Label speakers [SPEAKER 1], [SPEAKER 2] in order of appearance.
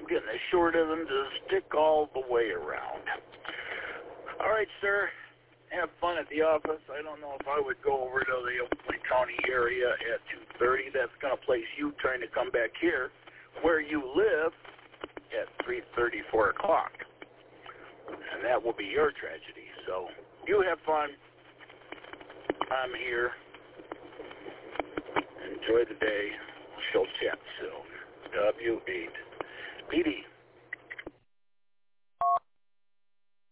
[SPEAKER 1] I'm getting a short of them to stick all the way around. All right, sir. Have fun at the office. I don't know if I would go over to the Oakland County area at 2:30. That's going to place you trying to come back here where you live at 3:30, 4 o'clock. And that will be your tragedy. So you have fun. I'm here. Enjoy the day. She'll chat soon. W8. PD.